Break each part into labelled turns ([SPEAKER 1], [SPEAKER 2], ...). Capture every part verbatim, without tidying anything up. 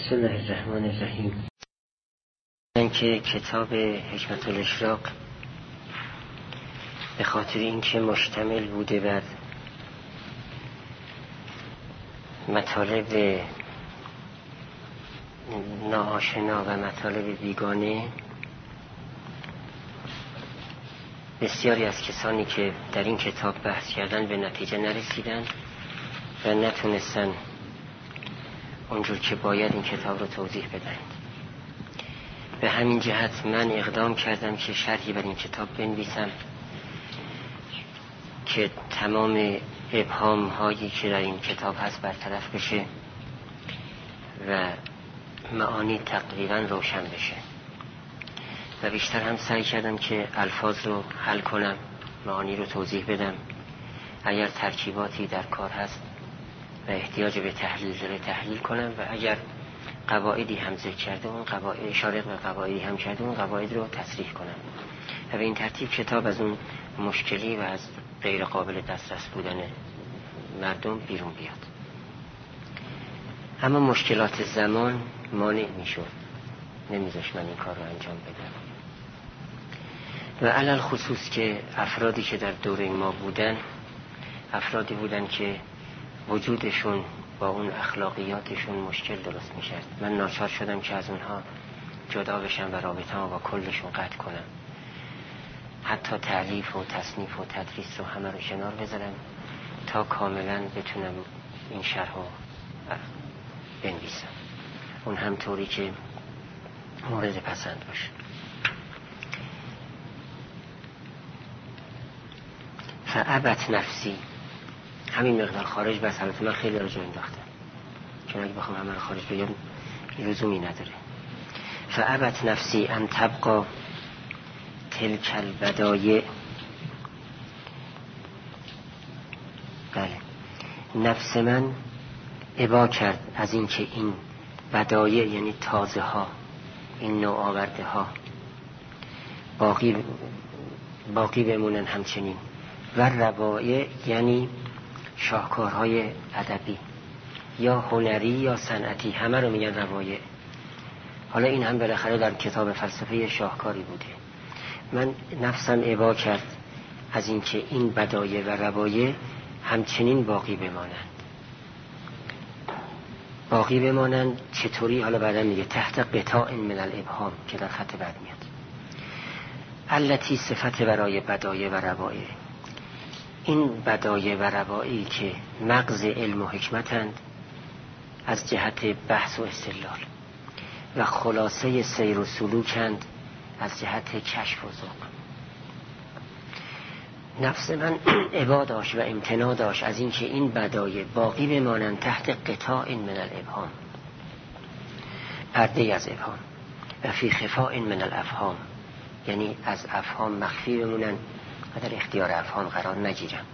[SPEAKER 1] بسم الله الرحمن الرحیم. اینکه کتاب حکمت الاشراق به خاطر اینکه مشتمل بوده بر مطالب ناآشنا و مطالب بیگانه، بسیاری از کسانی که در این کتاب بحث کردن به نتیجه نرسیدن و نتونستن اونجور که باید این کتاب رو توضیح بدن. به همین جهت من اقدام کردم که شرحی بر این کتاب بنویسم که تمام ابهام هایی که در این کتاب هست برطرف بشه و معانی تقریبا روشن بشه. و بیشتر هم سعی کردم که الفاظ رو حل کنم، معانی رو توضیح بدم. اگر ترکیباتی در کار هست و احتیاج به تحلیل داره تحلیل کنم، و اگر قواعدی هم ذکر کرده اون قواعد، اشاره به قواعدی هم کرده اون قواعد رو تصریح کنم و به این ترتیب کتاب از اون مشکلی و از غیر قابل دسترس بودن مردم بیرون بیاد. اما مشکلات زمان مانع میشد، نمیذاش من این کار رو انجام بدم. و علل خصوص که افرادی که در دوره ما بودن افرادی بودن که وجودشون با اون اخلاقیاتشون مشکل درست میشد. من ناچار شدم که از اونها جدا بشم و رابطه‌مو با کلشون قطع کنم. حتی تألیف و تصنیف و تدریس رو همه رو کنار بذارم تا کاملا بتونم این شرح رو بنویسم، اون هم طوری که مورد پسند باشه. فعبت نفسی، همین مقدار خارج بس. البته من خیلی راجع انداختم چون اگه بخوام همه رو خارج بگم لزومی نداره. فعبت نفسی ان تبقى تلک البدایع، بله، نفس من ابا کرد از این که این بدایع یعنی تازه ها، این نوآورده ها باقی باقی بمونن همچنین. و روایع یعنی شاهکارهای ادبی یا هنری یا صنعتی، همه رو میگن روایع. حالا این هم بالاخره در کتاب فلسفه شاهکاری بوده. من نفسم ابا کرد از این که این بدایع و روایع همچنین باقی بمانند. باقی بمانند چطوری؟ حالا بعدا میگه تحت قطاع من الابهام که در خط بعد میاد. التی صفت برای بدایع و روایع، این بدایع و روایعی که مغز علم و حکمتند از جهت بحث و استدلال و خلاصه سیر و سلوکند از جهت کشف و ذوق. نفس من ابا داشت و امتناع داشت از این که این بدایع باقی بمانند تحت قطاع من الابهام، پرده از ابهام، و فی خفاء من الافهام، یعنی از افهام مخفی بمونن و در اختیار افهام قرار نگیرم.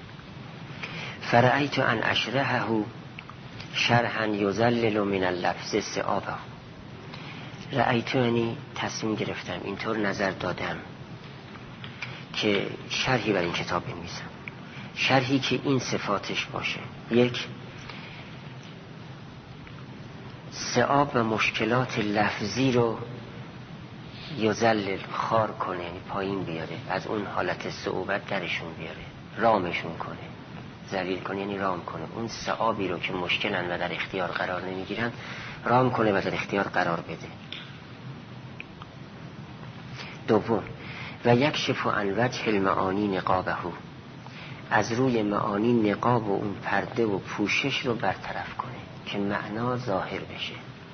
[SPEAKER 1] فرأیت ان اشرحه شرحا یذلل من اللفظ صعابه. رأیت یعنی تصمیم گرفتم، اینطور نظر دادم که شرحی بر این کتاب بنویسم، شرحی که این صفاتش باشه: یک، صعاب و مشکلات لفظی رو یذلل، خار کنه، یعنی پایین بیاره، از اون حالت صعوبت درشون بیاره، رامشون کنه. ذلیل کنه یعنی رام کنه. اون صعابی رو که مشکلن و در اختیار قرار نمیگیرن رام کنه و در اختیار قرار بده. دوم، و یکشف عن وجه المعانی نقابه، از روی معانی نقاب و اون پرده و پوشش رو برطرف کنه که معنا ظاهر بشه.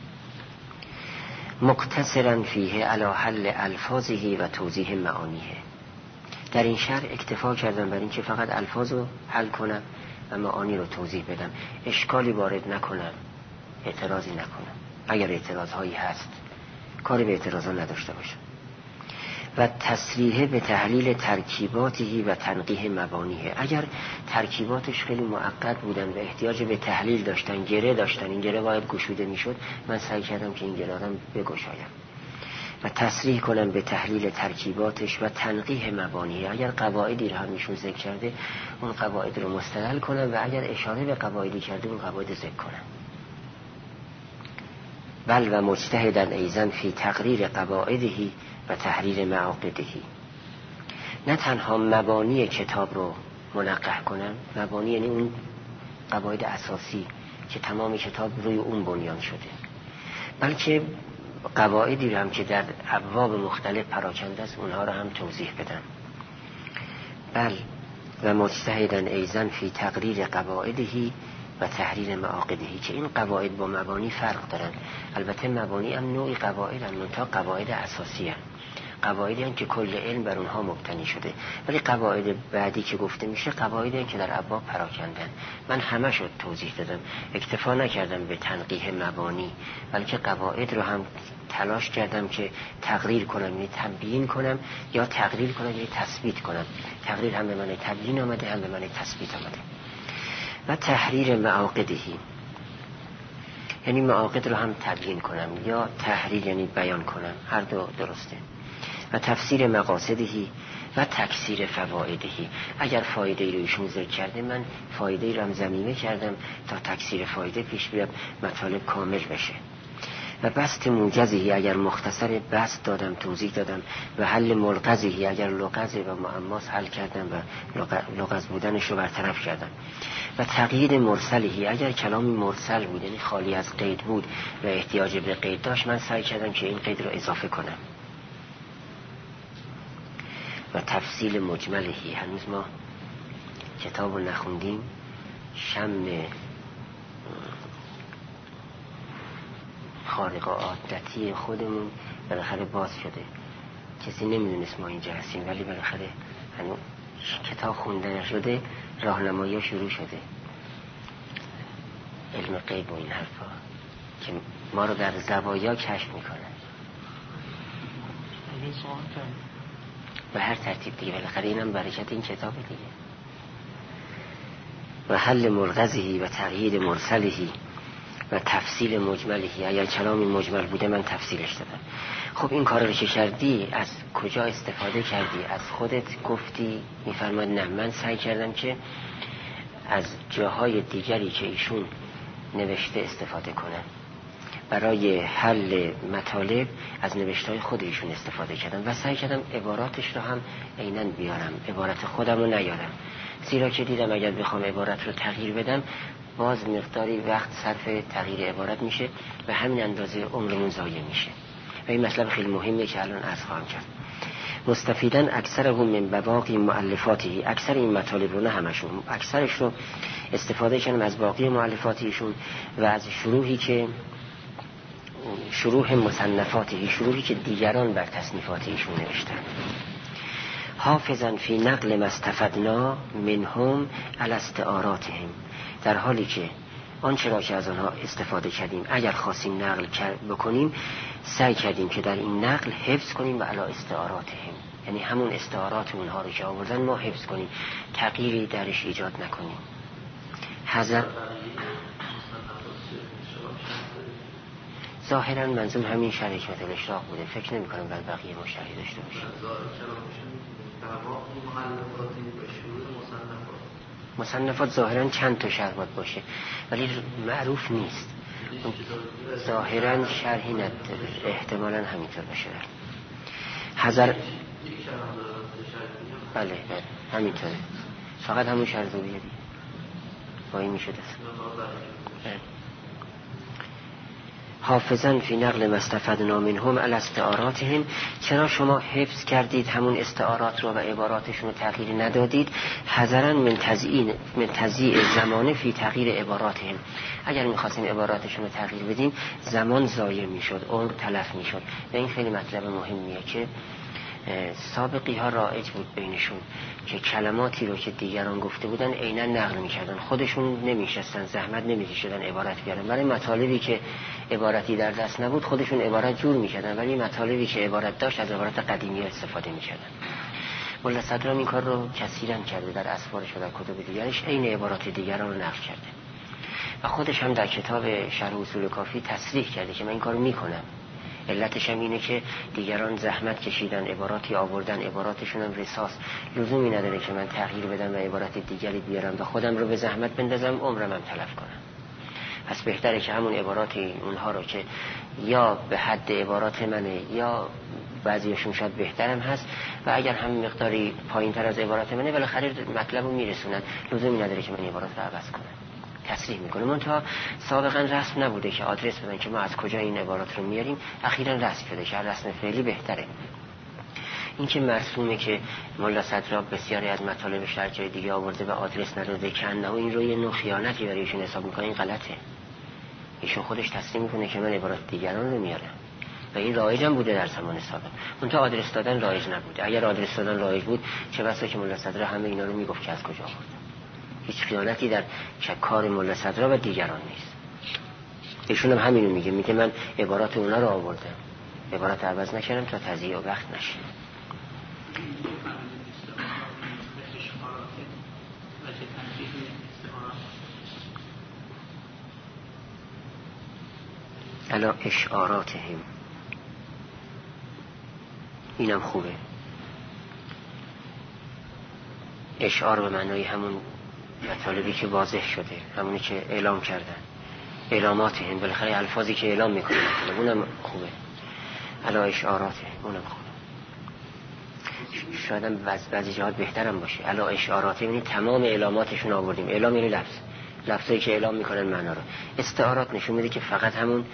[SPEAKER 1] مقتصرا فیه علی حل الفاظه و توضیح معانیه. در این شرح اکتفا کردم بر این که فقط الفاظ رو حل کنم و معانی رو توضیح بدم، اشکالی وارد نکنم، اعتراضی نکنم. اگر اعتراض هایی هست کاری به اعتراض ها نداشته باشم. و تصریح به تحلیل ترکیباتی و تنقیح مبانیه. اگر ترکیباتش خیلی معقد بودن و احتیاج به تحلیل داشتن، گره داشتن، این گره باید گشوده میشد، من سعی کردم که این گره رو بگشایم و تصریح کنم به تحلیل ترکیباتش و تنقیح مبانیه. اگر قواعدی رو هم ایشون ذکر کرده اون قواعد رو مستدل کنم و اگر اشاره به قواعدی کرده اون قواعد ذکر کنم. بل و مجتهدا ایضا فی تقریر قواعده و تحریر معاقده. نه تنها مبانی کتاب رو منقح کنم، مبانی یعنی اون قواعد اساسی که تمام کتاب روی اون بنیان شده، بلکه قواعدی رو هم که در ابواب مختلف پراکنده است اونها رو هم توضیح بدم. بل و مجتهدا ایضا فی تقریر قواعده و تحریر معاقده، که این قواعد با مبانی فرق دارن. البته مبانی هم نوعی قواعد هم، منتها قواعد اساسی هم، قواعدی هم که کل علم بر اونها مبتنی شده. ولی قواعد بعدی که گفته میشه قواعدی هم که در ابواب پراکندن. من همه شد توضیح دادم، اکتفا نکردم به تنقیح مبانی، بلکه قواعد رو هم تلاش کردم که تقریر کنم، یعنی تبیین کنم، یا تقریر کنم یعنی تثبیت کنم. تقریر هم به معنی تبیین آمده، هم به معنی تثبیت آمده. و تحریر معاقدهی یعنی معاقد رو هم تبیین کنم، یا تحریر یعنی بیان کنم، هر دو درسته. و تفسیر مقاصدهی و تکثیر فوائدهی، اگر فایده ای رو ایشون ذکر کرده من فایده ای رو هم ضمیمه کردم تا تکثیر فایده پیش بیاد، مطالب کامل بشه. و بسط موجزهی، اگر مختصر بسط دادم توضیح دادم. و حل ملغزهی، اگر لغز و معماس حل کردم و لغز بودنش رو برطرف کردم. و تقیید مرسلهی، اگر کلامی مرسل بود یعنی خالی از قید بود و احتیاج به قید داشت، من سعی کردم که این قید رو اضافه کنم. و تفصیل مجملهی، هنوز ما کتاب رو نخوندیم، شم خارق عادتی خودمون بالاخره باز شده. کسی نمیدونست ما اینجا هستیم، ولی بالاخره هنوز کتاب خونده نشده، راهنمایی شروع شده. علم غیب و این حرفا که ما رو در زوایا کشف میکنه به هر ترتیب دیگه. بالاخره اینم برکت این کتاب دیگه. و حل ملغزهی و تقیید مرسلهی و تفصیل مجملهی، اگر کلامی مجمل بوده من تفصیلش دادم. خب این کار رو که کردی از کجا استفاده کردی؟ از خودت گفتی؟ میفرماد نه، من سعی کردم که از جاهای دیگری که ایشون نوشته استفاده کنم. برای حل مطالب از نوشته‌های خود ایشون استفاده کردم و سعی کردم عباراتش رو هم عیناً بیارم، عبارت خودم رو نیارم، زیرا که دیدم اگر بخوام عبارت رو تغییر بدم باز مقداری وقت صرف تغییر عبارت میشه و همین اندازه عمرمون ضایع میشه. و این مطلب خیلی مهمه که الان عرض خواهم کرد. مستفیدن اکثرهم من بواقی مؤلفاته، اکثر این مطالب رو، نه همشون، اکثرش رو استفاده کردم از باقی مؤلفاتیشون و از شروحی که شروح مصنفاتی، شروحی که دیگران بر تصنیفاتیشون نوشتن. حافظا فی نقل ما استفدنا منهم علی استعاراتهم، در حالی که آنچه را که از آنها استفاده کردیم اگر خواستیم نقل بکنیم سعی کردیم که در این نقل حفظ کنیم و علی استعاراتهم، یعنی همون استعارات اونها رو که آوردن ما حفظ کنیم، تغییری درش ایجاد نکنیم. حذر ظاهرا منظور همین شرح حکمت الاشراق بوده، فکر نمی کنم بر بقیه ما شرحی داشته باشیم. مصنفات ظاهرا چند تا شرح باید باشه ولی معروف نیست، ظاهرا شرحی نداره، احتمالا همینطور باشه. حذر بله بله همینطوره، فقط همون شرح رو بیاری با این میشه دست. حافظاً فی نقل ما استفدنا منهم علی استعاراتهم، چرا شما حفظ کردید همون استعارات رو و عباراتشون رو تغییر ندادید؟ حذراً من تضییع من تضییع زمانه فی تغییر عباراتهم، اگر می‌خواستیم عباراتشون رو تغییر بدیم زمان ضایع می‌شد، عمر تلف می‌شد. و این خیلی مطلب مهمیه که سابقی ها رایج بود بینشون که کلماتی رو که دیگران گفته بودن عیناً نقل می‌کردن، خودشون نمی‌شستن، زحمت نمی‌کشیدن عبارت بیارن. برای مطالبی که عبارتی در دست نبود خودشون عبارت جور می‌کردن، ولی مطالبی که عبارت داشت از عبارت قدیمی استفاده می‌کردن. ملا صدرام این کار رو کثیراً کرده در اسفارش و در کتب دیگرش، عین عبارات دیگران رو نقل کرده و خودش هم در کتاب شرح اصول کافی تصریح کرده که من این کارو می‌کنم. علتش هم اینه که دیگران زحمت کشیدن، عباراتی آوردن، عباراتشون هم رساس، لزومی نداره که من تغییر بدم و عبارات دیگری بیارم و خودم رو به زحمت بندازم، عمرم هم تلف کنم. پس بهتره که همون عبارات اونها رو که یا به حد عبارات منه یا بعضیشون شاید بهترم هست و اگر هم مقداری پایین تر از عبارات منه بالاخره مطلب رو میرسونن، لزومی نداره که من عبارات رو عوض کنم. تصریح میکنه. منتها سابقا رسم نبوده که آدرس بدن که ما از کجا این عبارات رو میاریم، اخیرا رسم شده که رسم فعلی بهتره. این که مرسومه که ملا صدرا بسیاری از مطالبش در جای دیگه آورده و آدرس نداده کنه و این رو یه نوع خیانتی برای ایشون حساب میکنه، این غلطه. ایشون خودش تصریح میکنه که من عبارات دیگران رو میارم و این رایج هم بوده در زمان سابق. منتها آدرس دادن رایج نبوده. اگر آدرس دادن رایج بود چه بسا که ملا صدرا همه اینا رو میگفت که از کجا آورده. هیچ خیانتی در کار ملا صدرا و دیگران نیست. ایشون هم همینو میگه، میگه من عبارات اونا رو آوردم، عبارات عوض نکردم تا تضییع وقت نشه. الا اشعاراتهم، اینم خوبه. اشعار به معنای همون مطالبی که واضح شده، همونی که اعلام کردن، اعلاماتهم، بالاخره الفاظی که اعلام میکنه، اونم خوبه. الا اشعاراتهم، اونم خوبه. شاید هم بعضی جهات بهترم باشه. الا اشعاراتهم یعنی تمام اعلاماتشون آوردیم. اعلام یعنی لفظ، لفظایی که اعلام میکنن معنا رو. استعارات نشون میده که فقط همون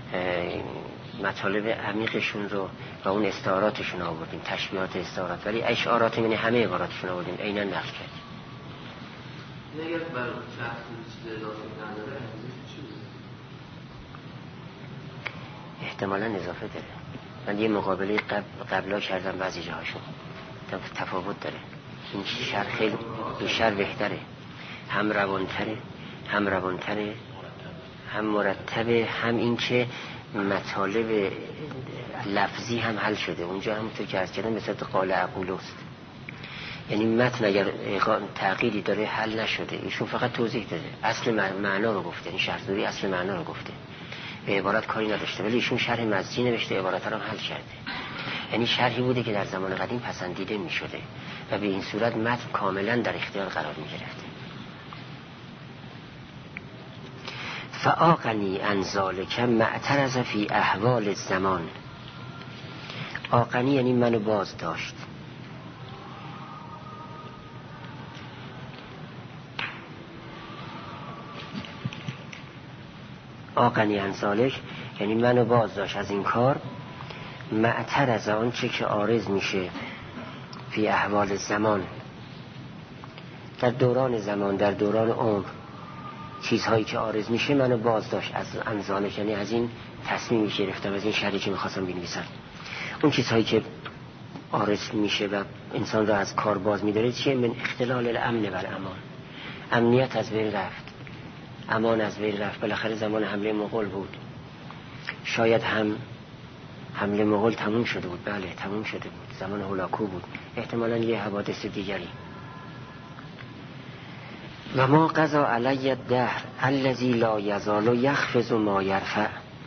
[SPEAKER 1] مطالب عمیقشون رو و اون استعاراتشون آوردیم، تشبیهات استعارات. ولی اشعارات یعنی همه عباراتشون آوردیم، عیناً نقل کردیم.
[SPEAKER 2] اگر بر شخص چیز اضافه نداره
[SPEAKER 1] احتمالاً اضافه داره. من یه مقابله قبل قبلا کردم بعضی جاهاشون تفاوت داره. این شرح خیلی این شرح بهتره، هم روانتره، هم روانتره، هم مرتبه، هم این که مطالب لفظی هم حل شده. اونجا همونطور که عرض کردم مثل قال اقولوست، یعنی متن اگر تغییری داره حل نشده، ایشون فقط توضیح داده، اصل معنا رو گفته. این شرح‌داری اصل معنا رو گفته، به عبارت کاری نداشته، ولی ایشون شرح مزجی نوشته، عبارات رو هم حل کرده. یعنی شرحی بوده که در زمان قدیم پسندیده می شده و به این صورت متن کاملا در اختیار قرار می گرفته. فآقنی عن ذلک معترض فی احوال الزمان. آقنی یعنی منو باز داشت. آقنی عن ذلک یعنی منو باز داشت از این کار. معترض آن چه که عارض میشه فی احوال زمان، در دوران زمان، در دوران عمر، چیزهایی که عارض میشه منو باز داشت از انزاله، یعنی از این تصمیمی که گرفتم، از این شرحی که میخواستم بنویسم. اون چیزهایی که عارض میشه و انسان را از کار باز میداره چیه؟ من اختلال الامن و الامان، امنیت از بین رفت، امان از بین رفت. بالاخره زمان حمله مغول بود، شاید هم حمله مغول تموم شده بود، بله تموم شده بود، زمان هولاکو بود، احتمالاً یه حوادث دیگری. و ما قضا علی الدهر الذی لا یزال یخفض ما یرفع.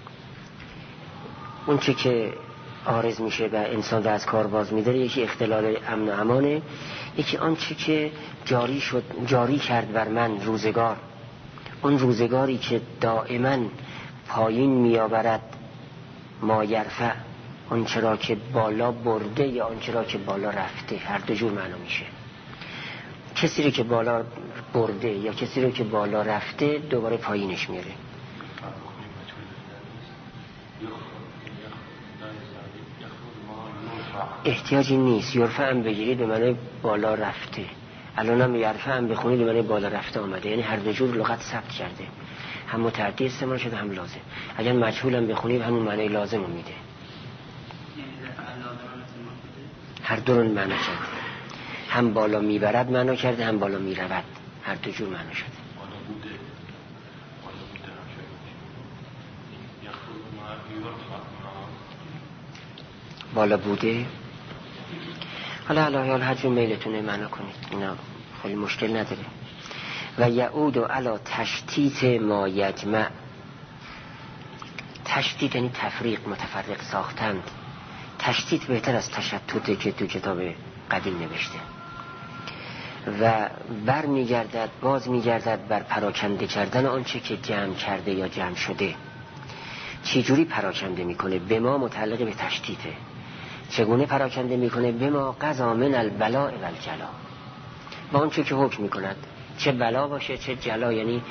[SPEAKER 1] اون چه که عارض میشه و انسان را از کار باز میداره، یکی اختلال امن و امانه، یکی آن چه که جاری شد، جاری کرد بر من روزگار، اون روزگاری که دائما پایین میآورد ما یرفع، اون چرا که بالا برده یا اون چرا که بالا رفته، هر دو جور معنا میشه. کسی رو که بالا برده یا کسی رو که بالا رفته دوباره پایینش میاره. احتیاجی نیست. یرفع هم بگیرید به معنی بالا رفته، الان هم یرفع هم بخونید به معنی بالا رفته آمده، یعنی هر دو جور لغت ثبت کرده، هم متعدی استعمال شده هم لازم. اگر مجهول هم بخونید همون معنی لازم رو میده، هر دو رو معنا کرده، هم بالا میبرد معنا کرده، هم بالا میرود، هر دو جور معنا شده. بالا بوده. حالا علاوه هر جور میلتونه معنا کنید، اینا خیلی مشکل نداره. و یعود علی تشتیت ما یجمع. تشتیت یعنی تفریق، متفرق ساختند. تشتیت بهتر از تشتته که تو کتاب قدیم نوشته. و بر میگردد باز میگردد بر پراکنده کردن آنچه که جمع کرده یا جمع شده. چی جوری پراکنده میکنه؟ به ما متعلق به تشتیته. چگونه پراکنده میکنه؟ به ما قضا من البلاء و الجلا، با آنچه که حکم میکند، چه بلا باشه چه جلا، یعنی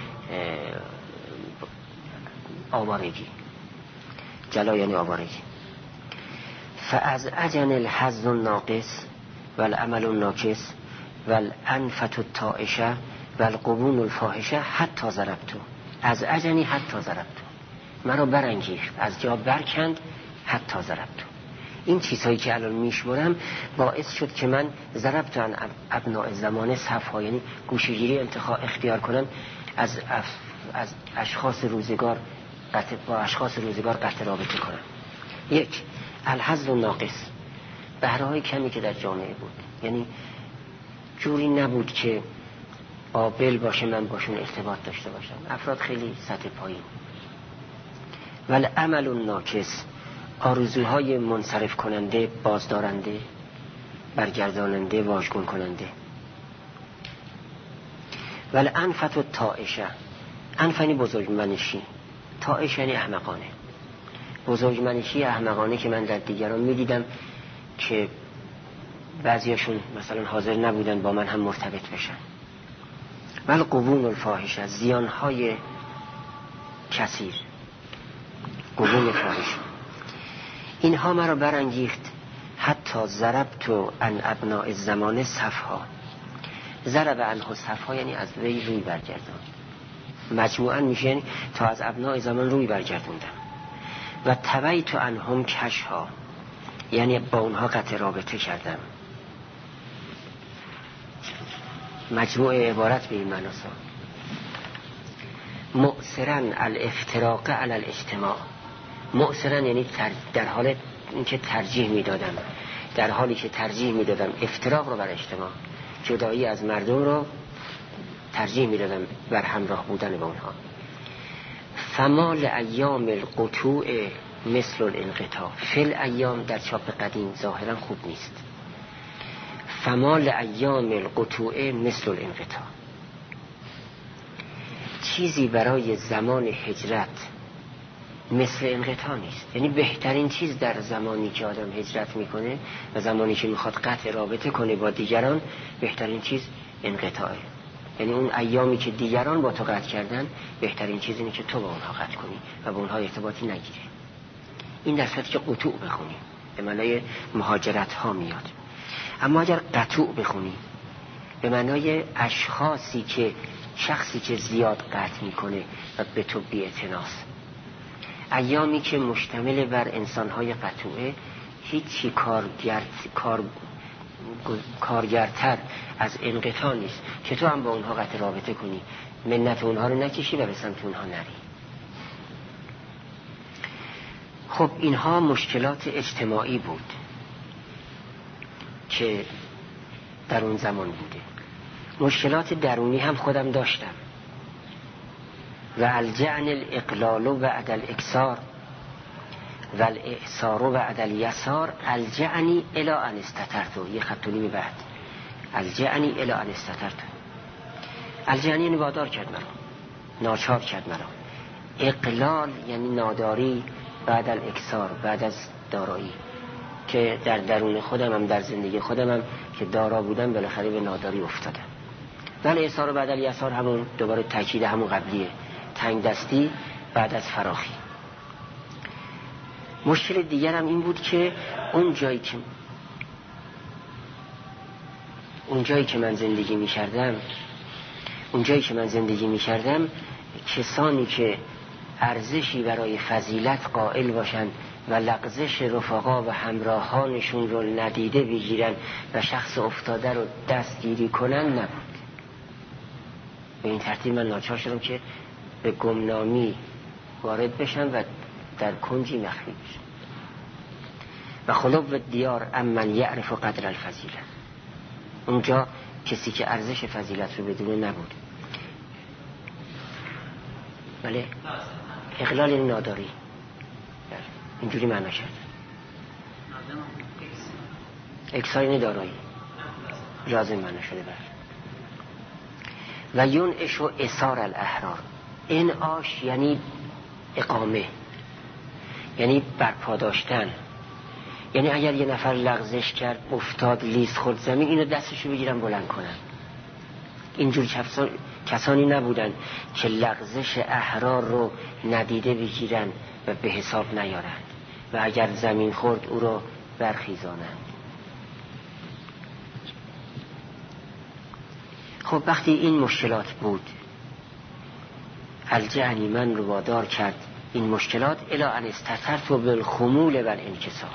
[SPEAKER 1] آوارگی. جلا یعنی آوارگی. فاز اجن الحظ الناقص والعمل الناقص والانفة الطائشه والقبون الفاحشه حتی ضربتو. از اجنی حتی ضربتو، مرا برانگیخت، از جا برکند حتی ضربتو. این چیزهایی که الان میشمرم باعث شد که من ضربتو عن ابناء زمانه صفها، یعنی گوشه‌گیری انتخاب اختیار کنم از اف... از اشخاص روزگار قطع با اشخاص روزگار قطع رابطه کنم. یک، الحظ الناقص، بهره‌های کمی که در جامعه بود، یعنی جوری نبود که قابل باشه من باشون ارتباط داشته باشم، افراد خیلی سطح پایین. ولی عمل الناقص، آرزوهای منصرف کننده، بازدارنده، برگرداننده، واژگون کننده. ولی انفة الطائشه، انفنی بزرگمنشی، طائش یعنی احمقانه. بزرگمنشی احمقانه که من در دیگران میدیدم که بعضیاشون مثلا حاضر نبودن با من هم مرتبط بشن. ولی قبون الفاحشه، زیانهای کثیر، قبون فاحش، اینها مرا برانگیخت حتی ضربتو عن ابناء الزمان صفها. ضرب عنه صفها یعنی از وی روی برگردان، مجموعاً میشه تا از ابناء زمان روی برگردوندم. و تبیت عنهم کشها، یعنی با اونها قطع رابطه کردم. مجموع عبارت به این معناست. مؤثرن الافتراق علی الاجتماع، مؤثرن یعنی در حال اینکه ترجیح میدادم، در حالی که ترجیح میدادم افتراق رو بر اجتماع، جدایی از مردم رو ترجیح میدادم بر همراه بودن با اونها. فمال ایام القطوع مثل الانقطاع، فل ایام در چاپ قدیم ظاهرا خوب نیست. فمال ایام القطوع مثل الانقطاع، چیزی برای زمان هجرت مثل انقطاع نیست. یعنی بهترین چیز در زمانی که آدم هجرت میکنه و زمانی که میخواد قطع رابطه کنه با دیگران، بهترین چیز انقطاعه. یعنی اون ایامی که دیگران با تو قطع کردن، بهترین چیز اینه که تو با اونها قطع کنی و با اونها ارتباطی نگیری. این در صورتی که قطوع بخونی به معنای مهاجرت ها میاد. اما اگر قطوع بخونی به معنای اشخاصی که شخصی که زیاد قطع میکنه و به تو بی‌اعتناست، ایامی که مشتمل بر انسانهای قطوعه، هیچی کارگر کار کارگرتر از انقطاع نیست که تو هم با اونها قطع رابطه کنی، منت اونها رو نکشی و به سمت اونها نری. خب اینها مشکلات اجتماعی بود که در اون زمان بوده. مشکلات درونی هم خودم داشتم. و الجعن الاقلال بعد الاکثار و الاعصار بعد الیسار الجعنی الی ان استترتو. یه خط و نیم بعد الجعنی الی ان استترتو. الجعنی یعنی وادار کرد مرا، ناچار کرد مرا. اقلال یعنی ناداری بعد الاکثار، بعد از دارایی، که در درون خودم هم در زندگی خودم هم که دارا بودم بالاخره به ناداری افتادم. ولی اعصار بعد الیسار همون دوباره تاکید همون قبلیه، تنگ دستی بعد از فراخی. مشکل دیگرم این بود که اون جایی که اون جایی که من زندگی می کردم اون جایی که من زندگی می کردم کسانی که ارزشی برای فضیلت قائل باشن و لغزش رفقا و همراهانشون رو ندیده بگیرن و شخص افتاده رو دستگیری کنن نبود. به این ترتیب من ناچار شدم که به گمنامی وارد بشم و در کنجی مخفی بشم. و خلوب دیار امن یعرف قدر الفضیله، اونجا کسی که ارزش فضیلت رو بدونه نبود. بله، اقلال این ناداری اینجوری معنا شد. اکساین دارایی لازم معنا شده. بله و ینعش و اثار الاحرار. انعاش یعنی اقامه، یعنی برپا داشتن. یعنی اگر یه نفر لغزش کرد، افتاد، لیز خورد زمین، اینو دستشو بگیرن بلند کنن. اینجور کسانی نبودن که لغزش احرار رو ندیده بگیرن و به حساب نیارن و اگر زمین خورد او رو برخیزانن. خب وقتی این مشکلات بود، الجعنی من رو وادار کرد این مشکلات الی ان استترت بالخمول و الانکسار.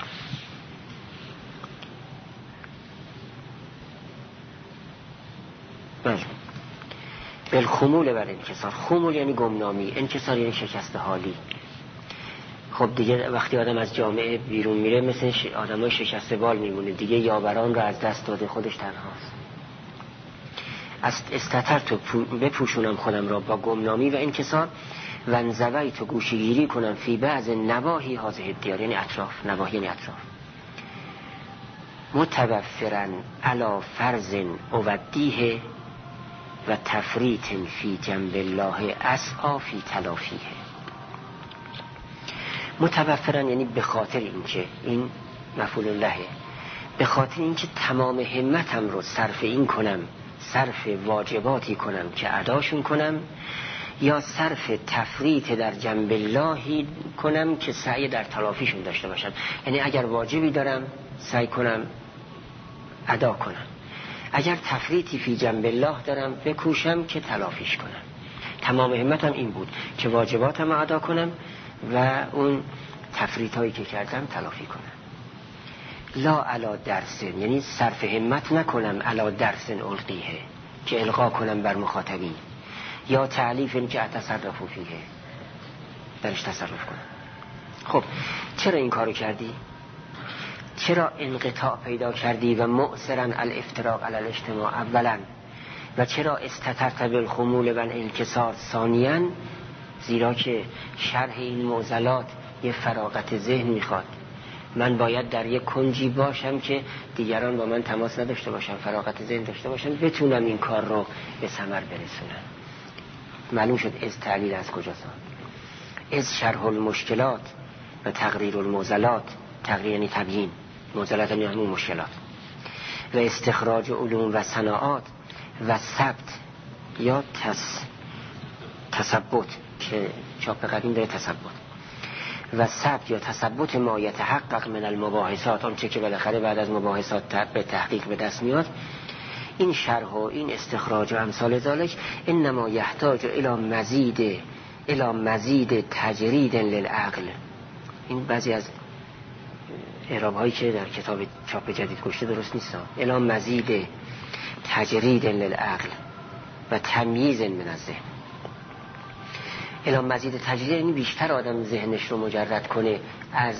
[SPEAKER 1] بله، بالخمول و الانکسار. خمول یعنی گمنامی، انکسار یعنی شکست حالی. خب دیگه وقتی آدم از جامعه بیرون میره مثل آدمای شکسته بال میمونه دیگه، یاوران رو از دست داده، خودش تنهاست. استترت بپوشونم خودم را با گمنامی و انکسار و انزویت و گوشگیری کنم فی بعض نواحی هذه الدیار، یعنی اطراف، نواحی یعنی اطراف. متوفرن علی فرض اودیه و تفریط فی جنب الله اسعی فی تلافیه. متوفرن یعنی به خاطر اینکه این مفعول لهه، به خاطر اینکه تمام همتم رو صرف این کنم، صرف واجباتی کنم که اداشون کنم، یا صرف تفریط در جنب اللهی کنم که سعی در تلافیشون داشته باشم. یعنی اگر واجبی دارم سعی کنم ادا کنم، اگر تفریطی فی جنب الله دارم بکوشم که تلافیش کنم. تمام همتم این بود که واجباتم ادا کنم و اون تفریطایی که کردم تلافی کنم. لا علا درسن، یعنی صرف همت نکنم علا درسن القیه، که القا کنم بر مخاطبین، یا تعلیف که اتصرف فیه، درش تصرف کنم. خب چرا این کارو کردی؟ چرا انقطاع پیدا کردی و مؤثرن الافتراق علی الاجتماع اولا، و چرا استترت بالخمول و الانکسار ثانیا؟ زیرا که شرح این معضلات یه فراغت ذهن میخواد. من باید در یک کنجی باشم که دیگران با من تماس نداشته باشن، فراغت ذهن داشته باشن، بتونم این کار رو به ثمر برسونم. معلوم شد از تعلیل از کجاست. از شرح المشکلات و تقریر المعضلات. تقریر یعنی تبیین، معضلات یعنی همون مشکلات. و استخراج علوم و صناعات و ثبت یا تس تثبت، که چاپ قدیم داره تثبت، و ثبت یا تثبت ما یتحقق من المباحثات، آنچه که بالاخره بعد از مباحثات به تحقیق به دست میاد. این شرح و این استخراج و امثال ذالک انما یحتاج الی مزید الی مزید تجرید للعقل. این بعضی از اعراب هایی که در کتاب چاپ جدید گشته درست نیست. الی مزید تجرید للعقل و تمییز من الذهن. الی مزید تجرید یعنی بیشتر آدم ذهنش رو مجرد کنه از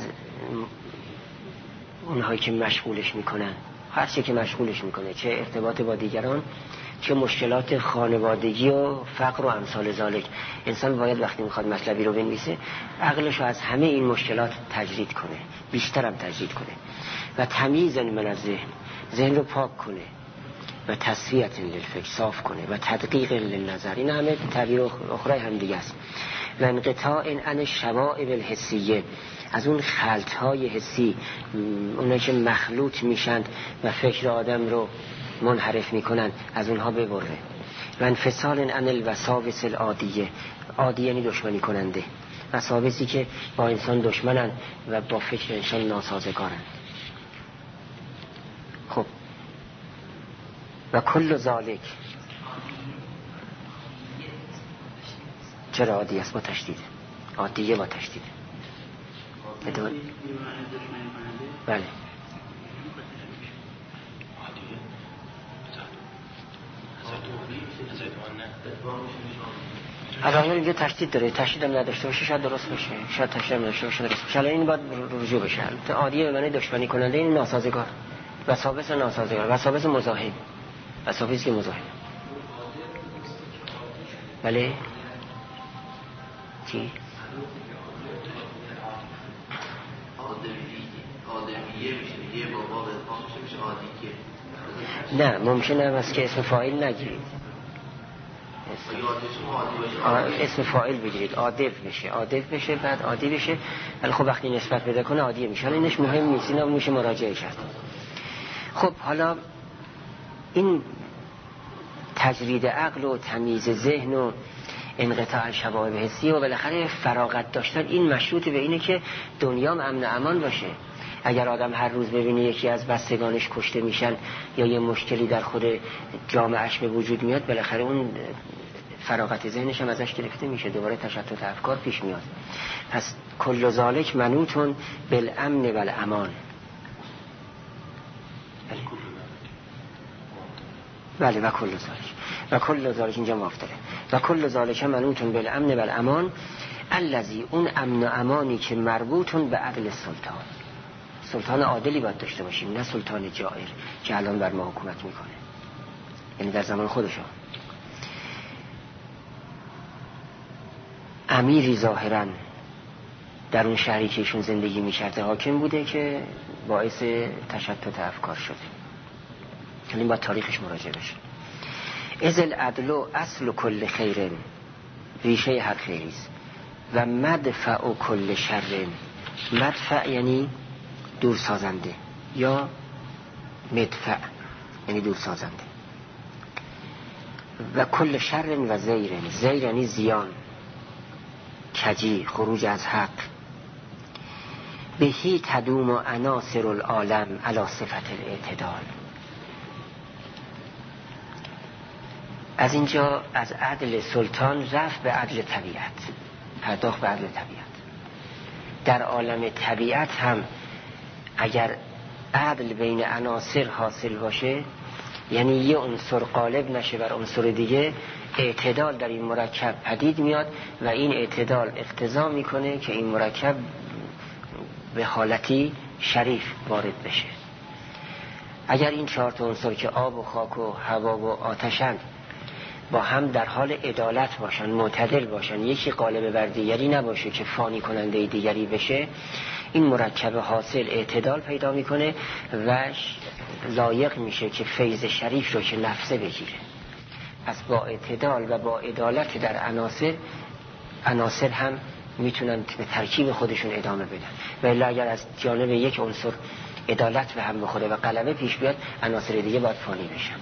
[SPEAKER 1] اونهایی که مشغولش میکنن، هر چی که مشغولش میکنه، چه ارتباط با دیگران، چه مشکلات خانوادگی و فقر و امثال ذالک. انسان باید وقتی میخواد مطلبی رو بنویسه عقلش رو از همه این مشکلات تجرید کنه، بیشتر هم تجرید کنه. و تمییز من الذهن، ذهن رو پاک کنه، و تصفیه للفکر، صاف کنه، و تدقیق للنظر. این همه تعبیر اخرى هم دیگه است. و انقطاع عن الشوائب الحسیه، از اون خلطهای حسی، اونایی که مخلوط میشن و فکر آدم رو منحرف میکنن، از اونها ببره. و انفصال عن الوساوس العادیه، عادیه یعنی دشمنی کننده، وساوسی که با انسان دشمنن و با فکر انسان ناسازگارن. خب و کل ذالک، چرا عادی است با تشدید؟ عادیه با تشدید. ادوان بله. الان اینجا تشدید داره، تشدید هم نداشته باشه شاید درست باشه، شاید تشدید هم نداشته باشه درست باشه. الان این باید رجوع بشه. عادیه به معنی دشمنی کننده، این ناسازگار، وساوس ناسازگار، وساوس مزاحم، وساوسی که مزاحم. بله چی؟
[SPEAKER 2] یه بابا به پاکش میشه عادی که
[SPEAKER 1] نه ممکنه است که اسم فاعل نگیرید. اسم فاعل بگیرید، عادف بشه، عادف بشه، بعد عادی بشه، ولی خب وقتی نسبت پیدا کنه عادی میشه. حالا اینش مهم نیست، اینا میشه مراجعه کرد. خب حالا این تجرید عقل و تمییز ذهن و انقطاع شوائب حسی و بالاخره فراغت داشتن، این مشروط به اینه که دنیا امن و امان باشه. اگر آدم هر روز ببینه یکی از بستگانش کشته میشن یا یه مشکلی در خود جامعهش به وجود میاد، بالاخره اون فراغت ذهنش هم ازش گرفته میشه، دوباره تشتت افکار پیش میاد. پس کل ذالک منوطن بالامن و الامان. بله و کل ذالک و کل ذالک اینجا مافتره و کل ذالک منوطن بالامن و الامان الذی، اون امن و امانی که مربوطن به عدل سلطان. سلطان عادلی باید داشته باشیم، نه سلطان جائر که الان بر ما حکومت میکنه، یعنی در زمان خودشون امیری ظاهرا در اون شهری که ایشون زندگی میکرده حاکم بوده که باعث تشتت افکار شده. این باید تاریخش مراجعه بشه. از العدل اصل کل خیر، ریشه هر خیریست، و مدفع کل شر، مدفع یعنی دور سازنده یا مدفع یعنی دور سازنده، و کل شر و زیر، زیر یعنی زیان، کجی، خروج از حق. بهی تدوم عناصر العالم علی صفت الاعتدال. از اینجا از عدل سلطان رفت به عدل طبیعت، پرداخت به عدل طبیعت. در عالم طبیعت هم اگر عدل بین عناصر حاصل باشه، یعنی یه عنصر غالب نشه بر عنصر دیگه، اعتدال در این مرکب پدید میاد و این اعتدال اقتضا میکنه که این مرکب به حالتی شریف وارد بشه. اگر این چهار تا عنصر که آب و خاک و هوا و آتشن با هم در حال عدالت باشن، معتدل باشن، یکی غالب بر دیگری نباشه که فانی کننده دیگری بشه، این مرکب حاصل اعتدال پیدا میکنه و لایق میشه که فیض شریف رو که نفسه بگیره. پس با اعتدال و با عدالت در عناصر، عناصر هم میتونن به ترکیب خودشون ادامه بدن. و الا اگر از جانب یک عنصر عدالت به هم بخوره و غلبه پیش بیاد، عناصر دیگه باید فانی بشن.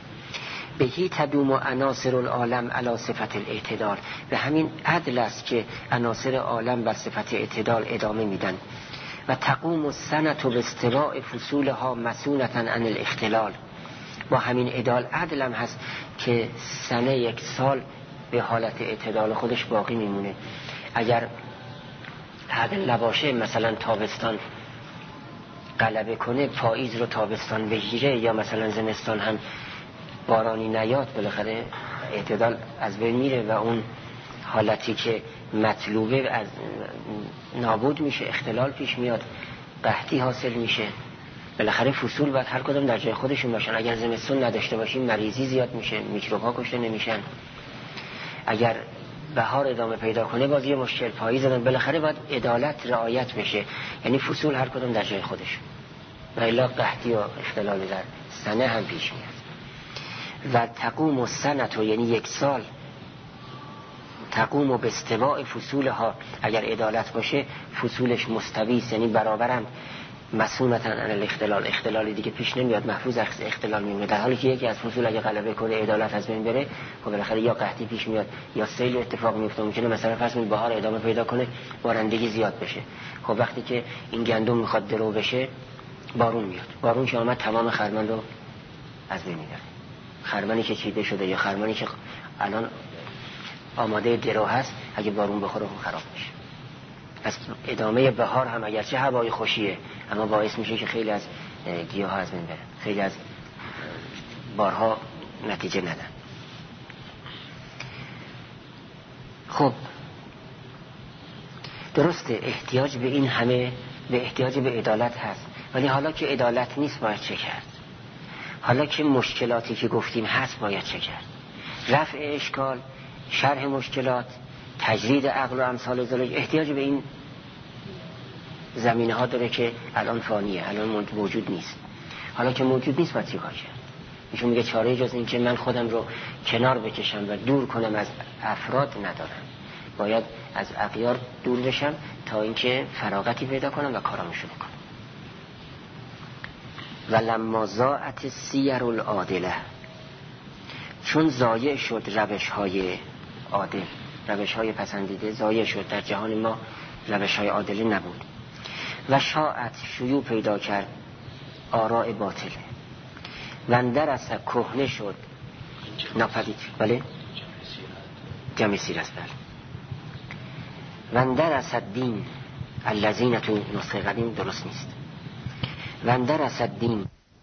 [SPEAKER 1] بهی تدوم عناصر العالم علی صفت الاعتدال، به همین عدل است که عناصر عالم بر صفت اعتدال ادامه میدن. و تقوم السنة باستواء فصولها مسونة عن الاختلال، با همین عدال عدل هم هست که سنه یک سال به حالت اعتدال خودش باقی میمونه. اگر عدل نباشه، مثلا تابستان غلبه کنه، پاییز رو تابستان بگیره، یا مثلا زمستان هم بارانی نیاد، بالاخره اعتدال از بین میره و اون حالتی که مطلوبه از نابود میشه، اختلال پیش میاد، قحطی حاصل میشه. بالاخره فصول باید هر کدوم در جای خودشون باشن. اگر زمستون نداشته باشیم مریضی زیاد میشه، میکروب ها کشته نمیشن. اگر بهار ادامه پیدا کنه باز یه مشکل، پاییز ادامه، بالاخره باید عدالت رعایت بشه، یعنی فصول هر کدوم در جای خودشون، و الا قحطی و اختلال در سنه هم پیش میاد. و تقوم السنة یعنی یک سال، تقوم به استواء فصولها، اگر عدالت باشه فصولش مستویست، یعنی برابرم، مسونتن عن الاختلال، اختلالی دیگه پیش نمیاد، محفوظ اختلال میمونه. در حالی که یکی از فصول اگه غلبه کنه، عدالت از بین بره، خب بالاخره یا قحطی پیش میاد یا سیل اتفاق میفته. ممکنه مثلا فرض کنید بهار ادامه پیدا کنه، بارندگی زیاد بشه. خب وقتی که این گندم میخواد درو بشه، بارون میاد، بارون که آمد تمام خرمن رو از بین میبره. خرمنی که چیده شده یا خرمنی که الان آماده درو هست، اگه بارون بخوره خراب میشه. پس ادامه بهار هم اگرچه هوای خوشیه، اما باعث میشه که خیلی از گیاه ها از بین بره، خیلی از بارها نتیجه ندن. خب درسته احتیاج به این همه، به احتیاج به عدالت هست، ولی حالا که عدالت نیست باید چه کرد؟ حالا که مشکلاتی که گفتیم هست باید چه کرد؟ رفع اشکال، شرح مشکلات، تجرید عقل و امثال ذلک احتیاج به این زمینه ها داره که الان فانیه، الان موجود نیست. حالا که موجود نیست باید چیکار کرد؟ ایشون میگه چاره جز این که من خودم رو کنار بکشم و دور کنم از افراد ندارم، باید از اغیار دور بشم تا اینکه فراغتی پیدا کنم و کارامو شروع کنم. و لما ضاعت سیر العادله، چون ضایع شد روش های عادل، روش های پسندیده ضایع شد، در جهان ما روش های عادلی نبود. و شاعت شیوع پیدا کرد آراء باطله، و اندرس کهنه شد ناپدید. بله جمع سیر است. بله و اندرس دین الذین، تو نسخه قدیم درست نیست، و اندرس دین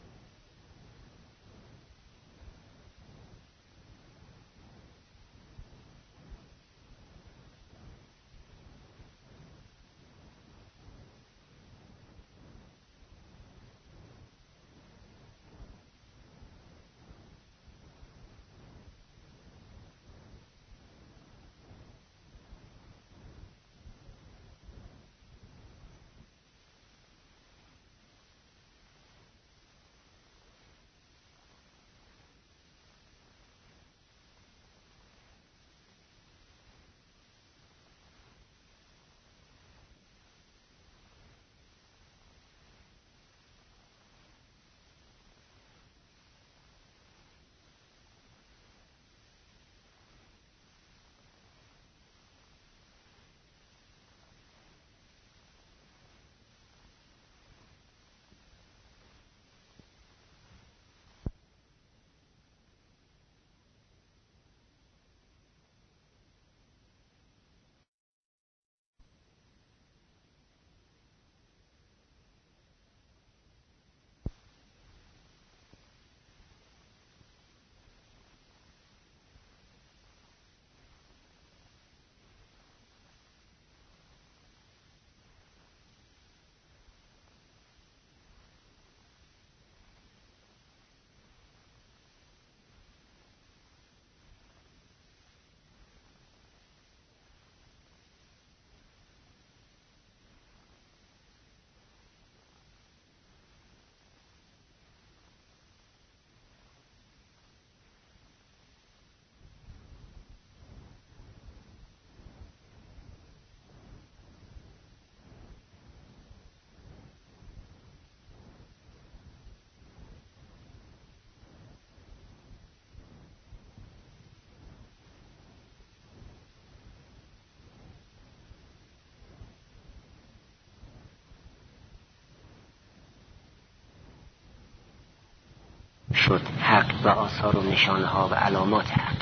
[SPEAKER 1] شد حق و آثار و نشانها و علامات حق.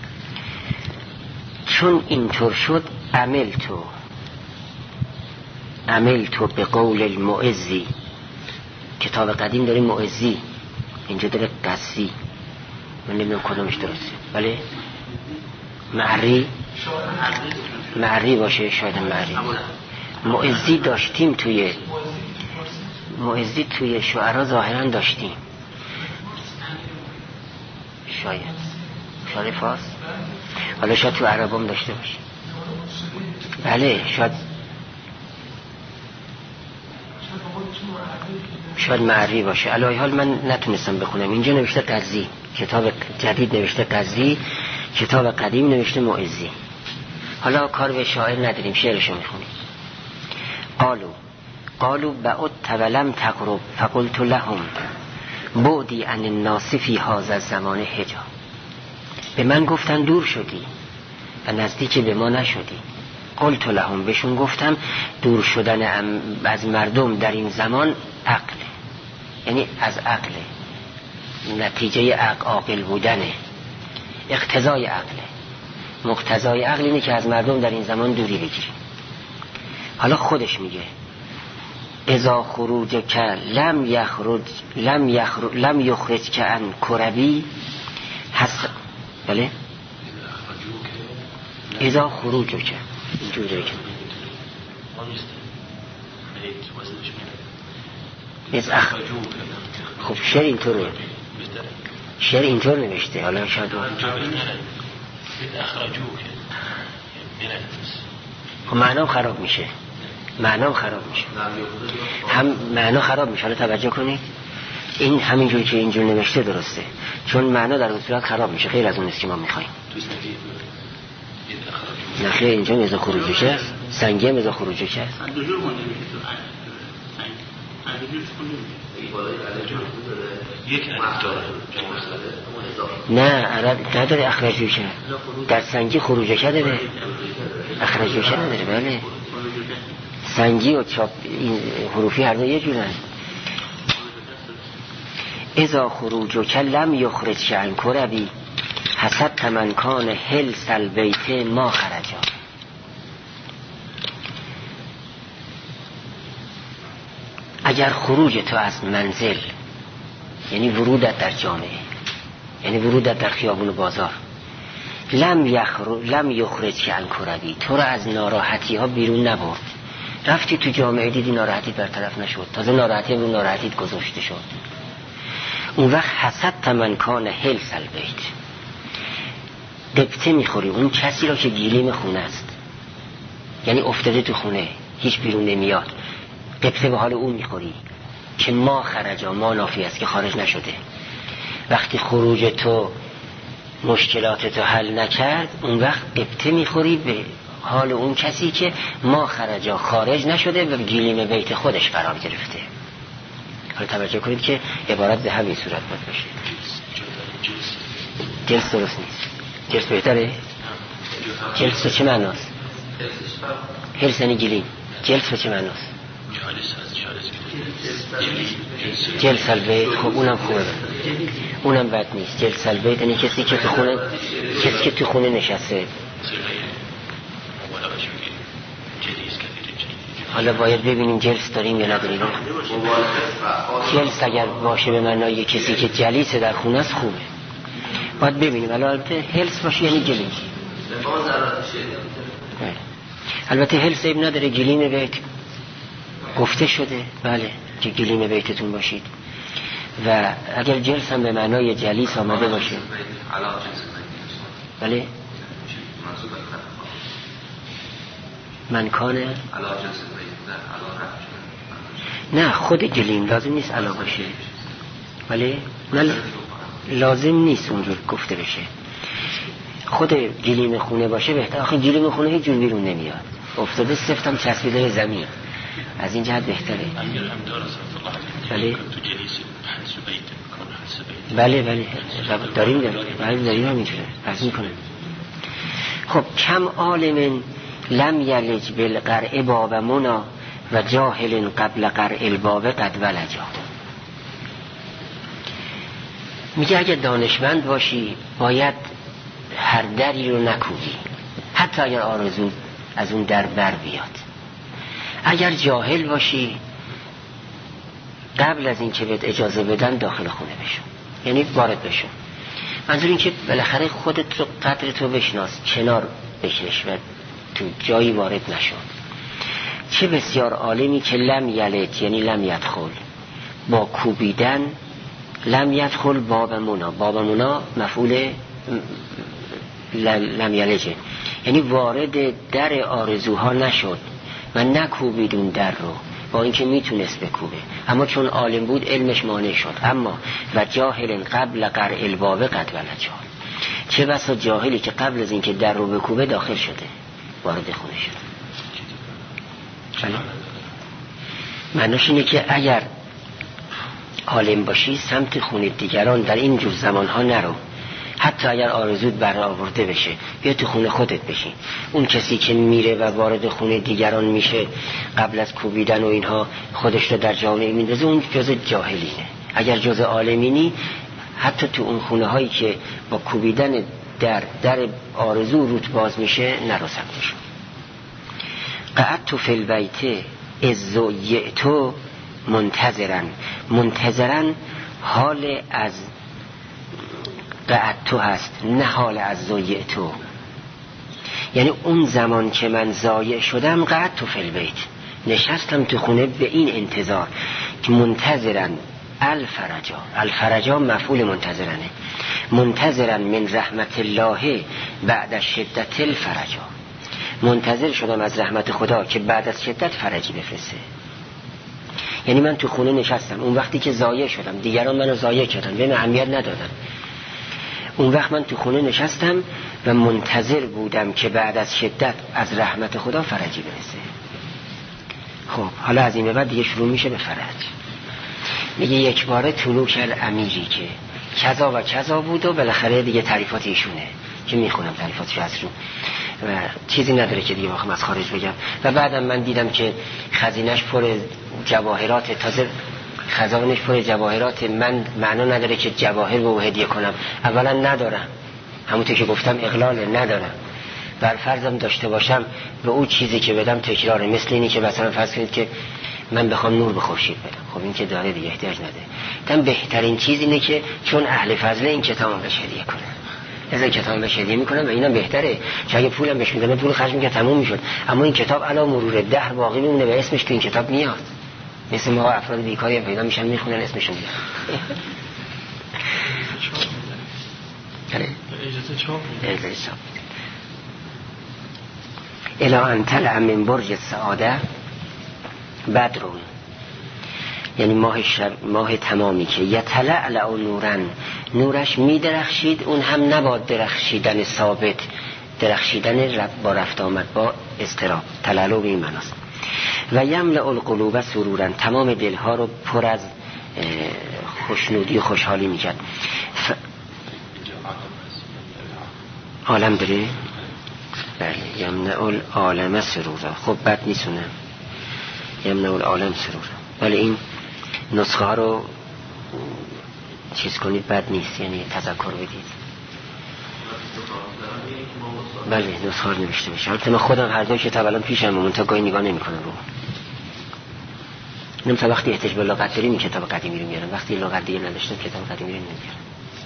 [SPEAKER 1] چون اینطور شد عمل تو عمل تو به قول المعزی، کتاب قدیم داره معزی، اینجا داره قصی، من نمیدونم کدومش درسته، ولی معری معری باشه، شاید معری. معزی داشتیم توی معزی توی شعرا ظاهرا داشتیم، شاید شاید فاس، حالا شاید تو عربام داشته باشه. بله شاید شاید معری باشه. علی حال من نتونستم بخونم. اینجا نوشته قضی، کتاب جدید نوشته قضی، کتاب قدیم نوشته معزی. حالا کار به شاعر نداریم، شعرشو میخونیم. قالو قالو بعد تولم تقرب فقلت لهم بعدی عن الناس فی هذا الزمان حجاب. به من گفتن دور شدی و نزدیک به ما نشدی. قلت لهم، بهشون گفتم دور شدن از مردم در این زمان عقل، یعنی از عقل، نتیجه عاقل بودنه، اقتضای عقل. مقتضای عقل اینه که از مردم در این زمان دوری بگیری. حالا خودش میگه اذا خروج که لم یخرج لم یخرج لم یخرج که ان کربی حس. بله اذا خروج که اینجوری که از اخ خب شعر اینطوره، شعر اینطور نوشته. حالا شاید خب معنام خراب میشه، معنام خراب میشه، هم معنا خراب میشه. حالا توجه کنید، این همینجوری که اینجور نوشته درسته، چون معنا در اون صورت خراب میشه، خیلی از اون است که ما میخوایم. نه خیلی اینجا مزا خروجی است، سنگی مزا خروجی است. نه عرب نداره اخرجو شه، در سنگی خروجه کرده داره، اخرجو شه نداره. بله سنگی و چاپ این حروفی هر دو یه جورن. اذا خروجو که لم یخرج شعن کربی حسد تمنکان هل سلبیت ما خرجا. اگر خروج تو از منزل یعنی ورودت در جامعه، یعنی ورودت در خیابون و بازار، لم یخرج لم یخرج شعن کربی، تو را از ناراحتی ها بیرون نبرد، رفتی تو جامعه دیدی ناراحتی برطرف نشد، تازه ناراحتی رو ناراحتیت گذاشته شد، اون وقت حسد تمنکان هل سلبیت، قبطه میخوری اون کسی را که گیلیم خونه است، یعنی افتاده تو خونه هیچ بیرون نمیاد، قبطه به حال اون میخوری که ما خرجا، ما نافی است که خارج نشده. وقتی خروج تو مشکلات تو حل نکرد، اون وقت قبطه میخوری به حال اون کسی که ما خرجا، خارج نشده و گیلیم بیت خودش قرار گرفته. حالا توجه کنید که عبارت به همین صورت باید باشه. جلس درست نیست. جلس بهتره؟ جلس چه معناست؟ هلس یعنی گیلیم. جلس چه معناست؟ جلس البیت. خب اونم خوبه، اونم بد نیست. جلس البیت یعنی کسی که تو خونه کسی که تو خونه نشسته. حالا باید ببینیم جلس داریم یا نداریم. جلس اگر باشه به معنای کسی که جلیسه در خونه است خوبه، باید ببینیم. البته هلس باشه یعنی گلیم. البته هلس عیب نداره، گلیم بیت گفته شده بله که گلیم بیتتون باشید. و اگر جلس هم به معنای جلیس آمده باشه بله من کانه نه خود گلیم لازم نیست علا باشه، ولی نه لازم نیست اونجور گفته بشه. خود گلیم خونه باشه بهتر. آخه گلیم خونه هیچ جور بیرون نمیاد، افتاده سفت هم چسبیده زمین، از این جهت بهتره. بله بله بله داریم داریم بله داریم هم اینجوره از این کنم. خب کم عالم لم یلج بالقرع باب منا و جاهل قبل قرع الباب قد ولجا. میگه اگه دانشمند باشی باید هر دری رو نکوبی، حتی اگر آرزو از اون در بر بیاد. اگر جاهل باشی قبل از این که بهت اجازه بدن داخل خونه بشو، یعنی وارد بشو. منظور این که بالاخره خودت رو قدر تو بشناس، کنار بکش و تو جایی وارد نشو. چه بسیار عالمی که لم یلج یعنی لم یدخل، با کوبیدن لم یدخل باب منا. باب منا مفعول لم یلجه، یعنی وارد در آرزوها نشد و نکوبید اون در رو، با اینکه میتونست بکوبه اما چون عالم بود علمش مانع شد. اما و جاهل قبل قرع الباب قد ولجا، چه بسا جاهلی که قبل از اینکه در رو بکوبه داخل شده، وارد خونه شده. معناش اینه که اگر عالم باشی سمت خونه دیگران در این جور زمانها نرو، حتی اگر آرزوت برآورده بشه بیا تو خونه خودت بشین. اون کسی که میره و وارد خونه دیگران میشه قبل از کوبیدن و اینها خودش رو در جامعه میندازه، اون جز جاهلینه. اگر جز عالمینی حتی تو اون خونه هایی که با کوبیدن در در آرزو روت باز میشه نرو سمتش. قعدت فی البیت از یعتو منتظرن. منتظرن حال از قعدتو هست، نه حال از زایعتو. یعنی اون زمان که من زایع شدم قعدتو فی البیت، نشستم تو خونه به این انتظار که منتظرن الفرجا. الفرجا مفعول منتظرنه. منتظرن من رحمت الله بعد شدت الفرجا، منتظر شدم از رحمت خدا که بعد از شدت فرجی بفرسته. یعنی من تو خونه نشستم، اون وقتی که ضایع شدم دیگران منو ضایع کردن، بهم اهمیت ندادن، اون وقت من تو خونه نشستم و منتظر بودم که بعد از شدت از رحمت خدا فرجی برسه. خب حالا از این به بعد دیگه شروع میشه به فرج. میگه یک باره طلوع کرد امیری که کذا و کذا بود و بالاخره دیگه تعریفات ایشونه که میخونم تعریفاتش از رو و چیزی نداره که دیگه بخوام از خارج بگم. و بعدم من دیدم که خزینش پر جواهرات، تازه خزانش پر جواهرات، من معنا نداره که جواهر رو هدیه کنم، اولا ندارم، همونطور که گفتم اغلاله، ندارم. بر فرضم داشته باشم به اون چیزی که بدم تکراره، مثل اینی که مثلا فرض کنید که من بخوام نور به خورشید بدم، خب این که داره دیگه احتیاج نداره. دم بهترین چیز اینه که چون اهل فضله این کتابو بهش هدیه کنه، از کتاب بهش هدیه میکنم و اینم بهتره، چون اگه پولم بهش میدم پول خرج میکنه تموم میشد، اما این کتاب علا مرور دهر باقی میمونه و اسمش تو این کتاب میاد. مثل ما افراد بیکاری پیدا میشن میخونن اسمشون میاد.
[SPEAKER 3] اجازه چاپ
[SPEAKER 1] اجازه چاپ الا ان طلع من برج السعاده بدرون، یعنی ماه شب، ماه تمامی که یطلع لعو نورن، نورش میدرخشید، اون هم نباد درخشیدن ثابت، درخشیدن رب با رفت آمد با اضطراب، تلالو به این معناست. و یملأ القلوب سرورن، تمام دلها رو پر از خوشنودی و خوشحالی میکرد. ف... عالم داره؟ بله. یملأ العالم سرورا، خب بد نیستونه، یملأ العالم سرورا، ولی این نسخه ها رو چیز کنید بد نیست، یعنی تذکر بدید. بله نسخه ها نوشته میشه. البته من خودم هر دو کتاب الان پیشم منتها گاهی نگاه نمیکنم رو. نمی‌تا وقتی احتیاج به لغت داریم این کتاب قدیمی رو میارم، وقتی لغت دیگه نداشتم کتاب قدیمی رو نمیارم.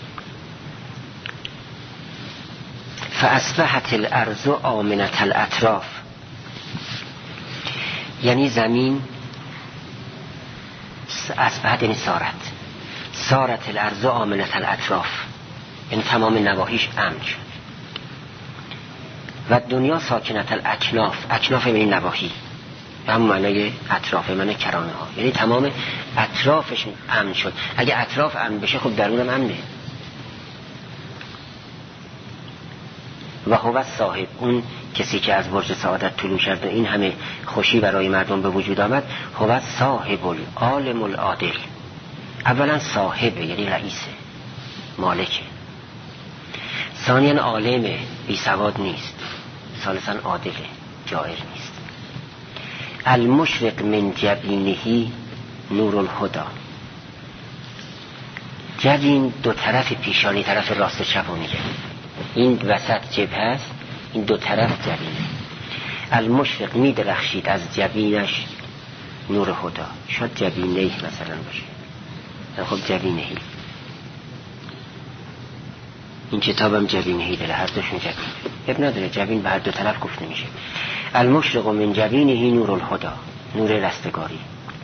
[SPEAKER 1] فاصبحت الارض آمنة الاطراف، یعنی زمین اصبحت یعنی سارت، سارت الارض آمنة الاطراف، یعنی تمام نواحیش امن شد. و دنیا ساکنت الاکناف، اکناف یعنی نواحی، هم معنی اطراف، معنی کرانه ها، یعنی تمام اطرافش امن شد. اگه اطراف امن بشه خب درونم امنه. و هو صاحب، اون کسی که از برج سعادت طلوع کرد و این همه خوشی برای مردم به وجود آمد، هو صاحب العالم العادل. اولا صاحبه یعنی رئیسه، مالکه. ثانیاً عالمه، بی سواد نیست. ثالثاً عادله، جائر نیست. المشرق من جبینه نور الهدى، جبین دو طرف پیشانی، طرف راست چپ میگه، این وسط جبهه است، این دو طرف جبینه. المشرق می درخشید از جبینش نور هدا، شاید جبینه مثلا باشه، خب جبینه. این کتابم جبینه داره، هر دوشون جبین، اب نداره، جبین به هر دو طرف گفته میشه. المشرق من جبینه نور الهدا، نور رستگاری.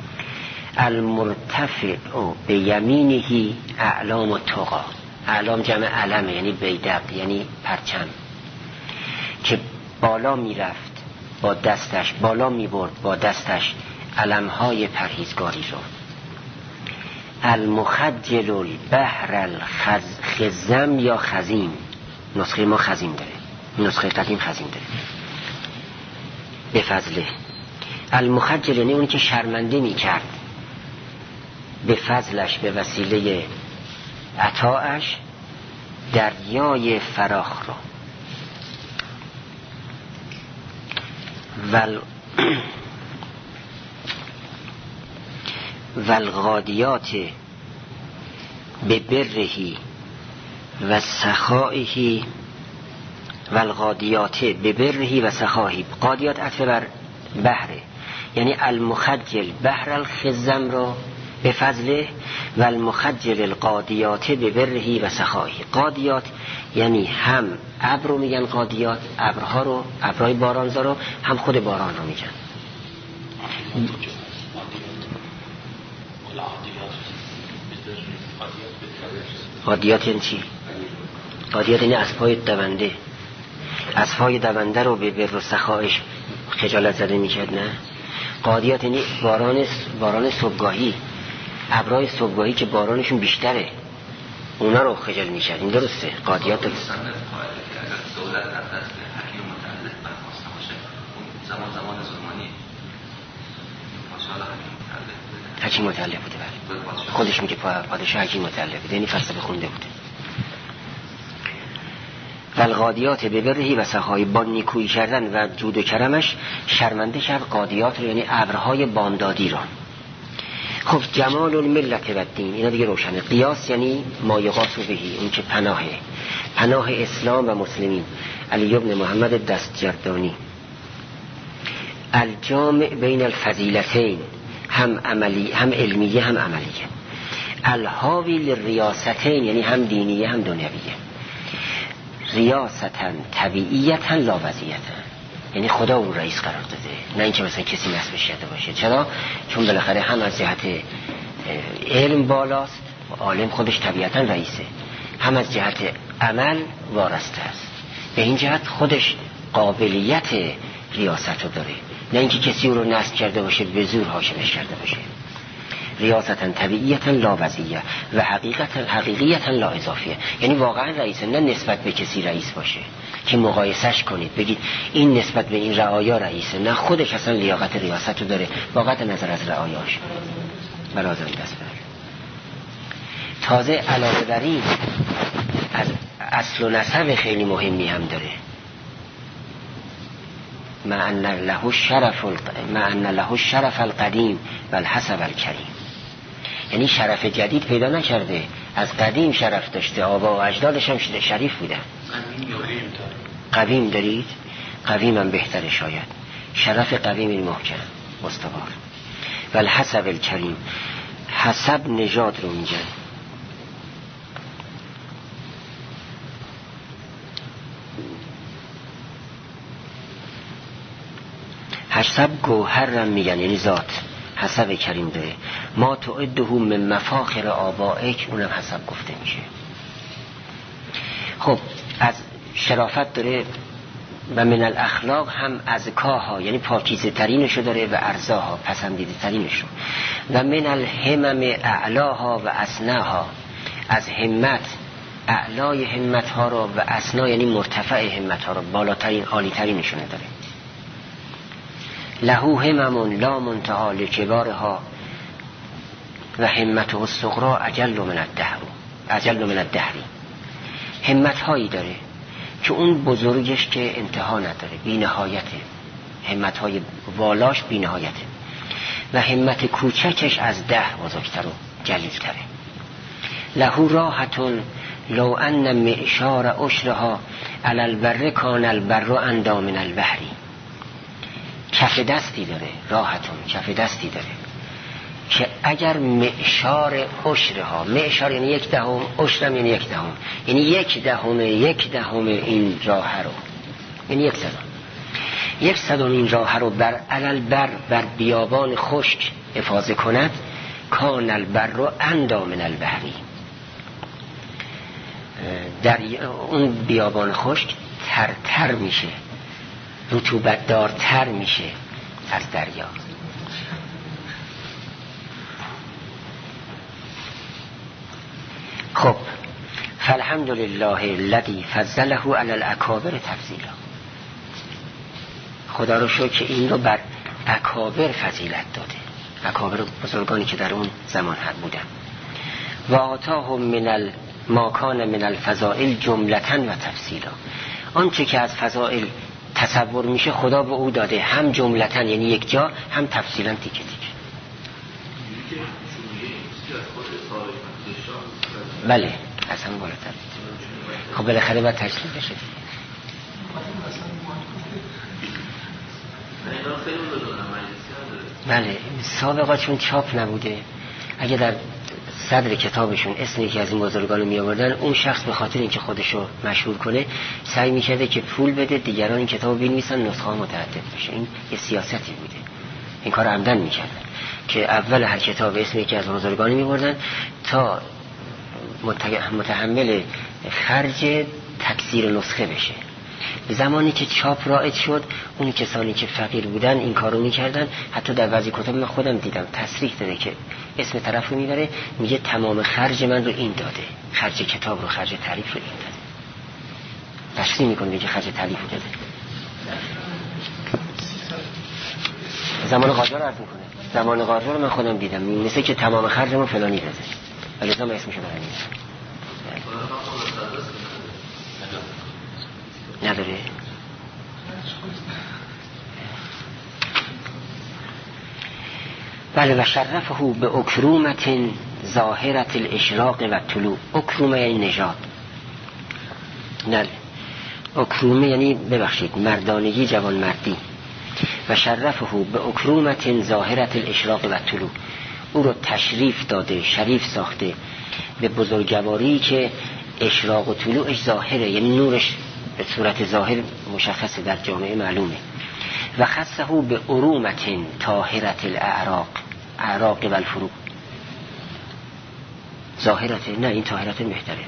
[SPEAKER 1] المرتفع به یمینه اعلام التقی، اعلام جمع علمه یعنی بیدق یعنی پرچم، که بالا میرفت با دستش، بالا میبرد با دستش علمهای پرهیزگاری رو. المخجل البحر الخزم یا خزیم، نسخه ما خزیم داره، نسخه قدیم خزیم داره. به فضله، المخجل یعنی اونی که شرمنده میکرد به فضلش، به وسیله عطاش دریای فراخ رو. ول والغادیات به برهی و سخائهی، والغادیات به برهی و سخائهی، غادیات عطف بر بحره، یعنی المخجل بحر الخزم رو به فضله، و المخجل القادیات به برهی و سخائهی. قادیات یعنی هم ابر رو میگن قادیات، ابرها رو، ابرهای بارانزا رو، هم خود باران رو میگن. قادیات یعنی چی؟ قادیات یعنی اسبهای دونده، اسبهای دونده رو به بر و سخائش خجالت زده میکرد. نه، قادیات یعنی باران باران صبحگاهی، ابرهای صبحگاهی که بارانشون بیشتره اونا رو خجل میشه. این درسته. قادیات
[SPEAKER 3] دولت از دست حکیم متعلق برخواسته باشه اون زمان زمان ظلمانی پادشاه حکیم متعلق
[SPEAKER 1] حکیم متعلق بوده. بله خودش میگه پادشاه حکیم متعلق بوده، یعنی فلسفه خونده بوده. والقادیات به برهی و سخایی، با نیکویی کردن و جود و کرمش شرمنده کرد قادیات رو، یعنی ابرهای بامدادی رو. خب جمال الملت و الدین اینا دیگه روشنه. قیاس یعنی ما یقاس بهی، اون که پناهه، پناه اسلام و مسلمین. علی ابن محمد دستجردانی. الجامع بین الفضیلتین، هم عملی هم علمیه هم عملیه. الحاوی للریاستین، یعنی هم دینیه هم دنیویه. ریاستن طبیعیتن لا وضعیتن، یعنی خدا اون رئیس قرار داده، نه اینکه مثلا کسی نصبش کرده باشه. چرا؟ چون بالاخره هم از جهت علم بالاست و عالم خودش طبیعتا رئیسه، هم از جهت عمل وارسته است. به این جهت خودش قابلیت ریاست رو داره، نه اینکه کسی رو نصب کرده باشه به زور حاکمش کرده باشه. ریاستن طبیعیتا لا وضعیه و حقیقتا حقیقیتا لا اضافیه، یعنی واقعا رئیسه، نه نسبت به کسی رئیس باشه که مقایسش کنید بگید این نسبت به این رعایا رئیسه، نه خودش اصلا لیاقت ریاست رو داره واقعا نظر از رعایاش. برازم دست بر تازه علاوه بر این از اصل و نسب خیلی مهمی هم داره. ما ان له الشرف ما ان له الشرف القدیم و الحسب الکریم، یعنی شرف جدید پیدا نکرده، از قدیم شرف داشته، آبا و اجدادش هم شریف بودن. قویم دارید؟ قویم هم بهتره شاید. شرف قویم محکم مستوار. و الحسب الکریم، حسب نژاد رو میگن. حسب گوهر هم میگن، یعنی ذات. حسب کریم داره. ما تعده من مفاخر آبائک، اونم حسب گفته میشه. خب از شرافت داره و من الاخلاق هم ازکاها، یعنی پاکیزه ترینشو داره و ارزاها، پسندیده ترینشو. و من الهمم اعلاها و اسناها، از همت اعلای همت ها رو و اسنا یعنی مرتفع همت ها رو، بالاترین عالی ترینشونه داره. لهو هممون لا منتها لکبارها و همته الصغرا اجل من الدهر، اجل من الدهری. همت هایی داره که اون بزرگش که انتها نداره، بی نهایته. همت های والاش بی نهایته و همت کوچکش از ده بزرگتر و جلیلتره. لهو راحتون لو ان معشار عشرها علی البر کان البر اندام من البحری. کف دستی داره، راحتون کف دستی داره که اگر معشار عشرها، معشار یعنی یک دهم، عشرم یعنی یک دهم، یعنی یک دهم یک دهم این راه رو، یعنی یک صدم یک صدم این راه رو بر علل بر بر بیابان خشک افاضه کند، کان البر رو اندام من البحری. در اون بیابان خشک تر تر میشه، رطوبت دارتر میشه از دریا. خب فالحمدلله الذی فضله علی الاکابر تفضیلا. خدا رو شکر که این رو بر اکابر فضیلت داده، اکابر بزرگانی که در اون زمان هر بودن. و آتاهم من ما کان من الفضائل جملتاً و تفصیلا، آنچه که از فضائل تصور میشه خدا به او داده، هم جملتاً یعنی یک جا، هم تفصیلاً تیکه تیکه. بله از هم بالاتر. خب بالاخره باید تشریح بشه. بله سابقا چون چاپ نبوده، اگه در صدر کتابشون اسم یکی از این بزرگان رو می آوردن، اون شخص به خاطر اینکه خودشو مشهور کنه سعی میکرده که پول بده دیگران این کتابو بنویسن، نسخه ها متعدد بشه. این یه سیاستی بوده، این کار عمدن میکردن که اول هر کتاب اسم یکی از بزرگان می آوردن تا متحمل خرج تکثیر نسخه بشه. به زمانی که چاپ رایج شد اون کسانی که فقیر بودن این کارو میکردن. حتی در بعضی کتاب من خودم دیدم تصریح داده که اسم طرف رو میبره میگه تمام خرج من رو این داده، خرج کتاب رو، خرج تعریف رو این داده، تصریح میکنه میگه خرج تعریف رو داده. زمان قاجار عرض میکنه، زمان قاجار رو من خودم دیدم مثل که تمام خرجمو فلانی داده ولی ازم اسمشو برنید نداره. بله و شرفه به اکرومت ظاهرت الاشراق و طلوع. اکرومه یعنی نژاد، نه اکرومه یعنی ببخشید مردانگی، جوان مردی. و شرفه به اکرومت ظاهرت الاشراق و طلوع، او رو تشریف داده، شریف ساخته به بزرگواری که اشراق و طلوعش ظاهره، یعنی نورش به صورت ظاهر مشخصه در جامعه معلومه. و خصه به ارومت طاهرت الاعراق، اعراق و الفروق. ظاهرته، نه این طاهرت بهتره.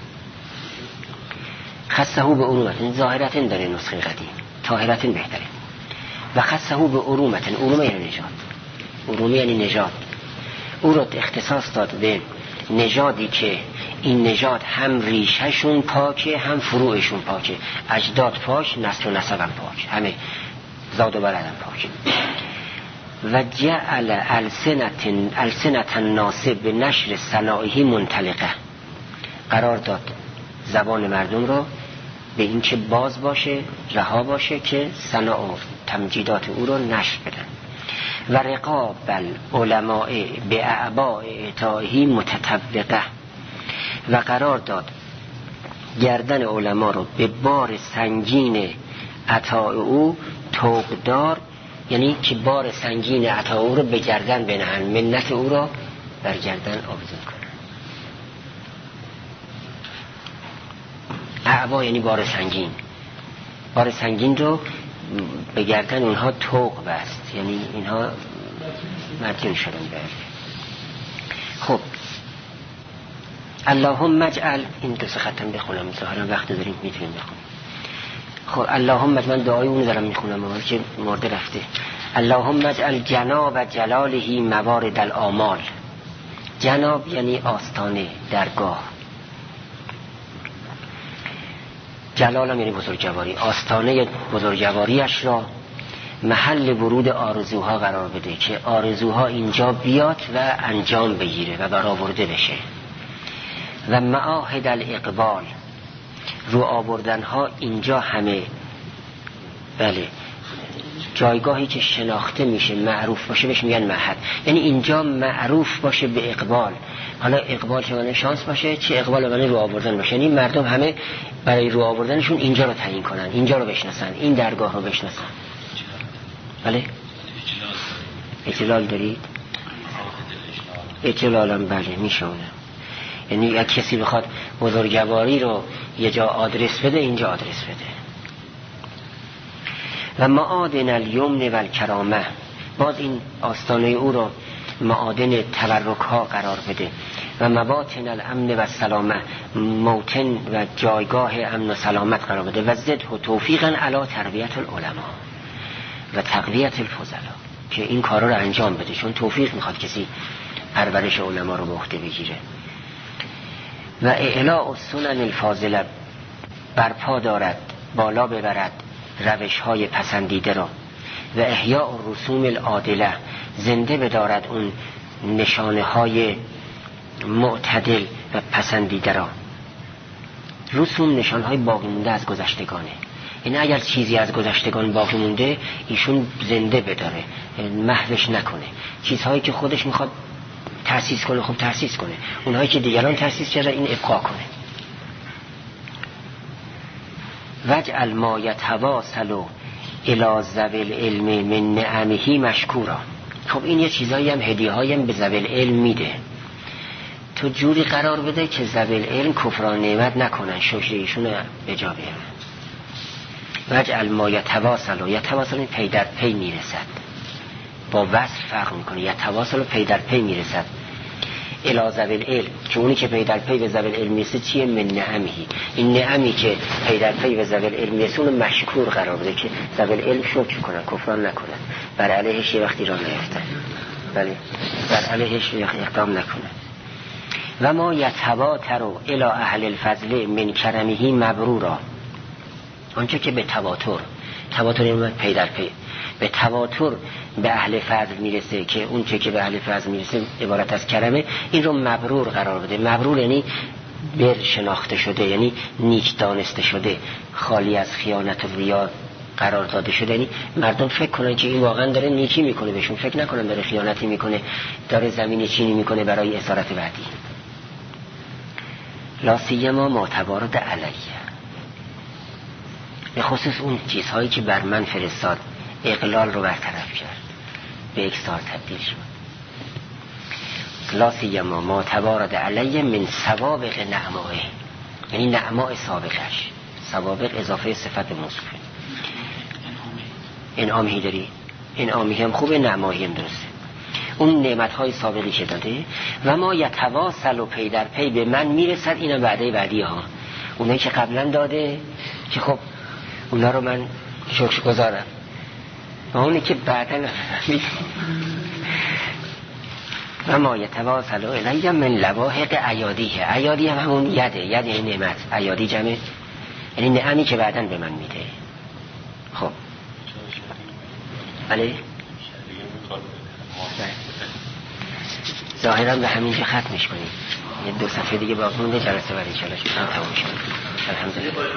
[SPEAKER 1] خصه به ارومت، ظاهرت داره نسخه قدیم، طاهرت بهتره. و خصه به ارومت، ارومه یعنی نژاد، ارومه یعنی نژاد. او رو اختصاص داد به نژادی که این نژاد هم ریشهشون پاکه هم فروعشون پاکه، اجداد پاک، نسل و نسبم پاک، همه زاد و بلدم پاک. و جعل السنت السنت الناس به نشر صنایعه منطلقه، قرار داد زبان مردم رو به این که باز باشه، رها باشه که صنایع و تمجیدات او رو نشر بدن. و رقاب العلماء به اعباء اعطائه متطبقه، و قرار داد گردن علما رو به بار سنگین عطا او توقدار، یعنی که بار سنگین عطا او رو به گردن بنهن، منت او رو بر گردن آویزون کنن. اعبا یعنی بار سنگین، بار سنگین رو به گردن اونها توق بست، یعنی اینها مدیون شدن بر. خب اللهم اجعل، این دو سه خطم بخونم ظاهرا وقت داریم میتونیم بخونیم. خب اللهم اجعل، من دعای اون دارم میخونم اما که مرده رفته. اللهم اجعل جناب جلاله موارد الآمال. جناب یعنی آستانه، درگاه. جلالم یعنی بزرگواری، آستانه بزرگواریش را محل ورود آرزوها قرار بده که آرزوها اینجا بیاد و انجام بگیره و برآورده بشه. و معاهد الاقبال، رو آوردن ها اینجا همه، بله جایگاهی که شناخته میشه، معروف باشه بهش میگن معهد، یعنی اینجا معروف باشه به اقبال. حالا اقبال چه معنی شانس باشه، چه اقبال معنی رو آوردن باشه، یعنی مردم همه برای رو آوردنشون اینجا رو تعیین کنن، اینجا رو بشناسن، این درگاه رو بشناسن. بله اجلال دارید؟ اجلالم بله میشونه، یعنی یک کسی بخواد بزرگواری رو یه جا آدرس بده، اینجا آدرس بده. و معادن الیمن و الکرامه، باز این آستانه او رو معادن تبرک ها قرار بده. و مواطن الامن و سلامه، موطن و جایگاه امن و سلامت قرار بده. و زد و توفیقا علی تربیت العلماء و تقویت الفضلا، که این کارا رو انجام بده، چون توفیق میخواد کسی پرورش علما رو به عهده بگیره. و اعلاء السنن الفاضله، برپا دارد، بالا ببرد روش های پسندیده را. و احیاء الرسوم العادله، زنده بدارد اون نشانه های معتدل و پسندیده را. رسوم نشانه های باقی مونده از گذشتگانه، این اگر چیزی از گذشتگان باقی مونده ایشون زنده بداره، محوش نکنه. چیزهایی که خودش میخواد تأسیس کنه خب تأسیس کنه، اونهایی که دیگران تأسیس کرده این ابقا کنه. وجعل ما یتواصل الی ذوی العلم من نعمه مشکورا. خب این یه چیزایی هم هدیه هایی هم به ذوی العلم میده، تو جوری قرار بده که ذوی العلم کفران نعمت نکنن، شکر ایشون رو به جا بیارن. وجعل ما یتواصل، یتواصل پی در پی میرسد، با وصل فرق میکنه. یتواصل پی در پی میرسد الی ذوی العلم، که اونی که پی در پی به ذوی العلم میرسه چیه؟ من نعمهی، این نعمی که پی در پی به ذوی العلم میرسه اون مشکور قرار بده که ذوی العلم شکر کنن، کفران نکنن، بر علیهش یه وقتی را نیفتن، بله بر علیهش اقدام نکنن. و ما یتواتر الی اهل الفضل من کرمه مبرورا، آنچه که به تواتر، تواتر این پی در پی به تواتر به اهل فضل میرسه که اون چه که به اهل فضل میرسه عبارت از کرمه، این رو مبرور قرار بده. مبرور یعنی بر شناخته شده، یعنی نیک دانسته شده، خالی از خیانت و ریا قرار داده شده. یعنی مردم فکر کنن که این واقعا داره نیکی میکنه، بهشون فکر نکنن داره خیانتی میکنه، داره زمین چینی میکنه برای اسارت بعدی. لا سیما ما تبارد علیه، به خصوص اون چیزهایی که بر من فرستاد اقلال رو برطرف کرد، به اکثار تبدیل شد. لا سیما ما تبارد علیه من سوابق نعمائه، یعنی نعماء سابقش، سوابق اضافه صفت موصوفه. انعامی داری، انعامی هم خوبه، نعمایی هم درسته. اون نعمتهای سابقی که داده. و ما یتواصل و پی در پی به من میرسد، اینم بعده بعدی ها، اونایی که قبلا داده که خب اونا رو من شکر گذارم، و اونی که بعدا و ما یتواصل الی من لواحق ایادیه، ایادی هم همون یده، ید یعنی نعمت، ایادی جمع یعنی نعمی که بعدا به من میده. خب بله ظاهرا به همین جا ختمش کنیم، یه دو صفحه دیگه باقی مونده، جلسه بعدی ان شاء الله تمام شد. الحمدلله.